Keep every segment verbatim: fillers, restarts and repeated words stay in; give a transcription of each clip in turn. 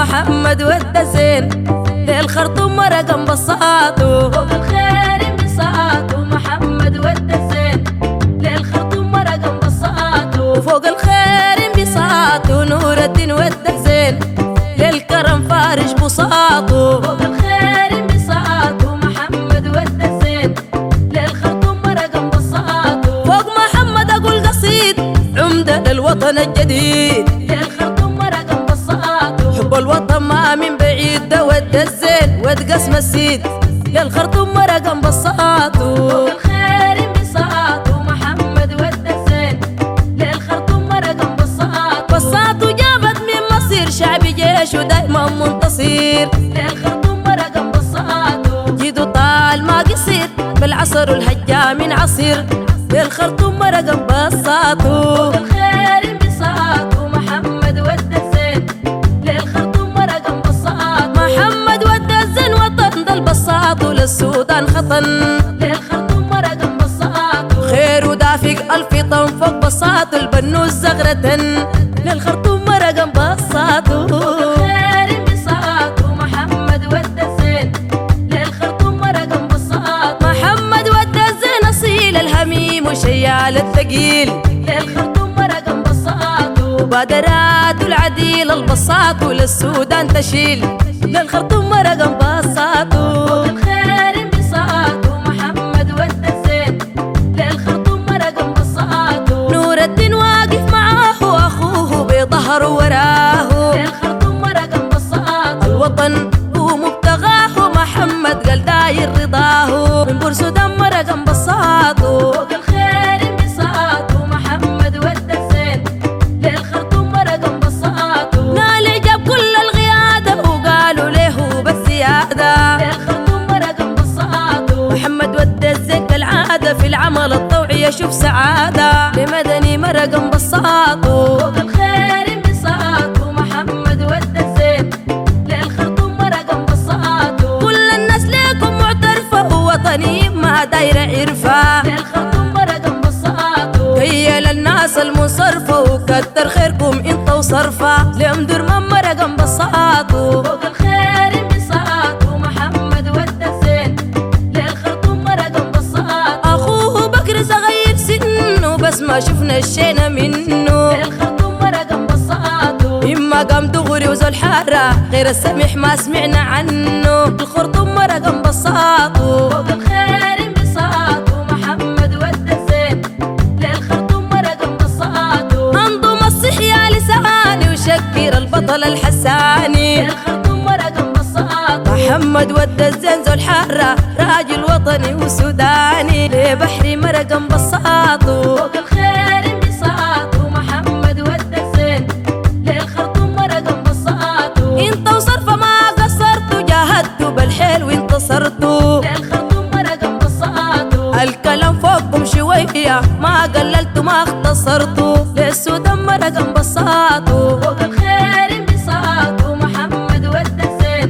محمد ودى زين للخرطوم رقم بساطه فوق الخير انبساطه محمد ودى زين للخرطوم رقم بساطه فوق الخير انبساطه نور الدين ودى زين للكرم فارج بساطه فوق الخير انبساطه محمد ودى زين للخرطوم رقم بساطه فوق محمد اقول قصيد عمدة للوطن الجديد للخرطوم رقم بساطه حب الوطن ما من بعيد ده ودى الزين ود قسم السيد للخرطوم رقم بساطه فوق الخير انبساطه محمد ودى الزين للخرطوم رقم بساطه بساطه جابت من مصير شعبي جيشه دايما منتصر للخرطوم رقم بساطه جيدو طال ما قصير بالعصر والهجا من عصير للخرطوم رقم بساطه فوق الخير انبساطه محمد ودى الزين للخرطوم رقم بساطه محمد ودى الزين وطن ده البساطه للسودان خطن للخرطوم رقم بساطه خير ودافق ألف طن فوق بساطه البنوس زغرة للخرطوم رقم بساطه فوق الخير انبساطه محمد ودى الزين للخرطوم رقم بساطه محمد ودى الزين أصيل الهميم وشيال الثقيل للخرطوم رقم بساطه وبادرات العديل البساطه للسودان تشيل للخرطوم رقم بساطه فوق الخير انبساطه محمد ودى الزين للخرطوم رقم بساطه نور الدين واقف معاه واخوه بظهره وراه للخرطوم رقم بساطه الوطن هو مبتغاه محمد قال داير رضاه من بور سودان رقم بساطه فوق الخير انبساطه محمد ودى الزين للخرطوم رقم بساطه نال جاب كل الغياده وقالوا له بالزياده للخرطوم رقم بساطه محمد ودى الزين كالعاده في العمل الطوعي يشوف سعاده لمدني مرقم بساطه فوق الخير انبساطه محمد ودى الزين للخرطوم رقم بساطه كل الناس ليكم معترفه ووطني ما دايره عرفه للخرطوم رقم بساطه هي للناس المنصرفه وكتر خيركم انت وصرفه لمدر مم رقم بساطه فوق الخير انبساطه محمد ودى الزين للخرطوم رقم بساطه اخوه بكر صغير سنه بس ما شفنا الشينا منه للخرطوم رقم بساطه اما قام دغري وزول حاره غير السمح ما سمعنا عنه الخرطوم رقم بساطه فوق الخير انبساطه محمد ودى الزين للخرطوم رقم بساطه انظم الصحية لساني وشكر البطل الحساني للخرطوم رقم بساطه محمد ودى الزين زول حاره راجل وطني وسوداني لبحري مرقم بساطه فوق الخير انبساطه محمد ودى الزين للخرطوم رقم بساطه انت وصرفه ما قصرتوا جاهدتوا بالحيل وانتصرتوا للخرطوم رقم بساطه الكلام فوقكم شويه ما قللتوا ما اختصرتوا للسودان رقم بساطه فوق الخير انبساطه محمد ودى الزين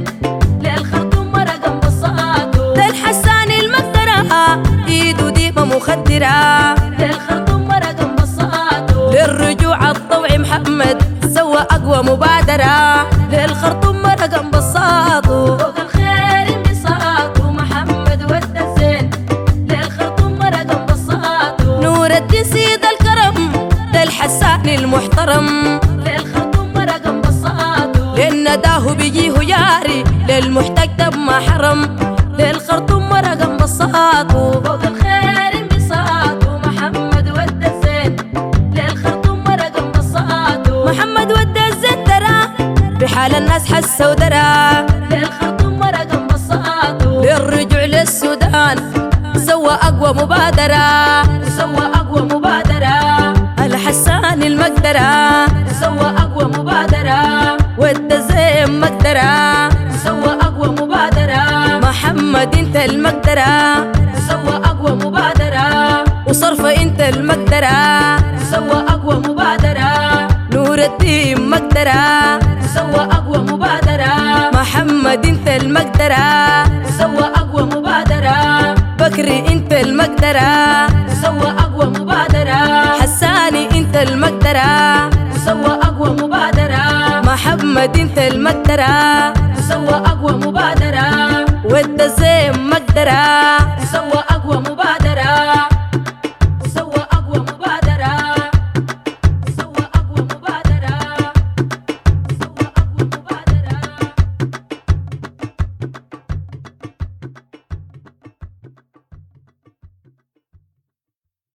للخرطوم رقم بساطه للحسان المقدره ايده ديما مخدره للخرطوم رقم بساطه للرجوع الطوعي محمد سوى اقوى مبادره للخرطوم رقم بساطه فوق الخير انبساطه محمد ودى الزين للخرطوم رقم بساطه نور الدين سيد الكرم للحسان المحترم للخرطوم رقم بساطه للنداه بيجيه ياري للمحتاج ما حرم للخرطوم رقم بساطه فوق الخير انبساطه محمد ودى الزين للخرطوم رقم بساطه محمد ودى الزين درا بحال الناس حسوا درا للخرطوم رقم بساطه للرجوع للسودان سوى اقوى مبادره سوى اقوى مبادره الحسان المقدره سوى اقوى مبادره ودى الزين مقدره سوى اقوى مبادره محمد انت المقدره سوى اقوى مبادره وصرفه انت المقدره سوى اقوى مبادره نور الدين مقدره سوى اقوى مبادره محمد انت المقدره سوى اقوى مبادره بكري انت المقدره سوى اقوى مبادره حساني انت المقدره سوى اقوى مبادره محمد مدينة المقدرة، سوى أقوى مبادرة والدزين مقدرة، سوى